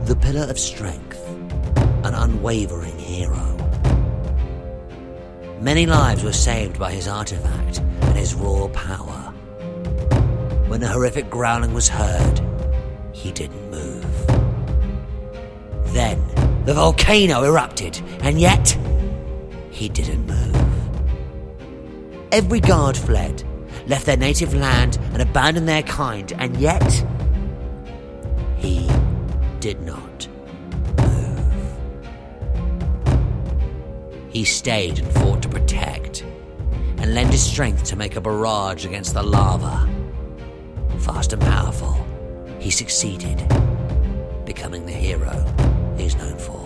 The pillar of strength, an unwavering hero. Many lives were saved by his artifact and his raw power. When the horrific growling was heard, he didn't move. Then the volcano erupted, and yet he didn't move. Every guard fled, left their native land and abandoned their kind, and yet he did not move. He stayed and fought to protect, and lent his strength to make a barrage against the lava. Fast and powerful, he succeeded, becoming the hero he is known for.